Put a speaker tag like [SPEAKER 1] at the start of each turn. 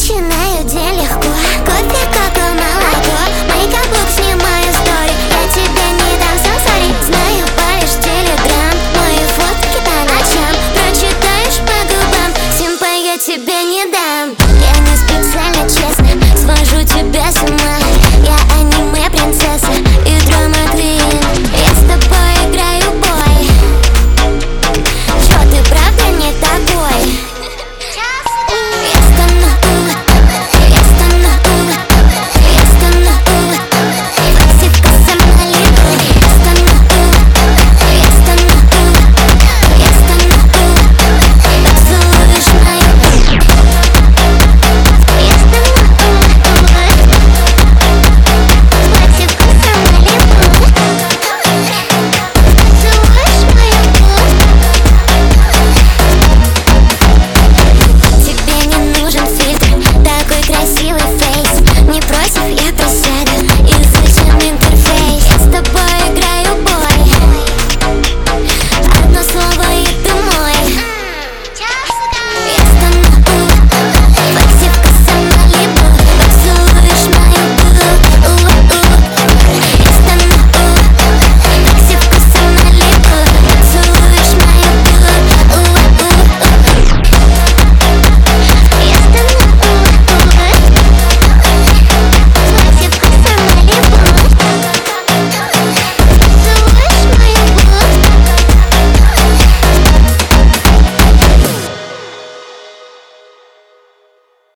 [SPEAKER 1] начинаю день легко. Кофе, коко, молоко, мейкап, лук, снимаю стори. Я тебе не дам сансори. Знаю, палишь телеграм, мои фотки по ночам прочитаешь по губам. Симпа я тебе не дам. Я не специально, честно, свожу тебя с ума.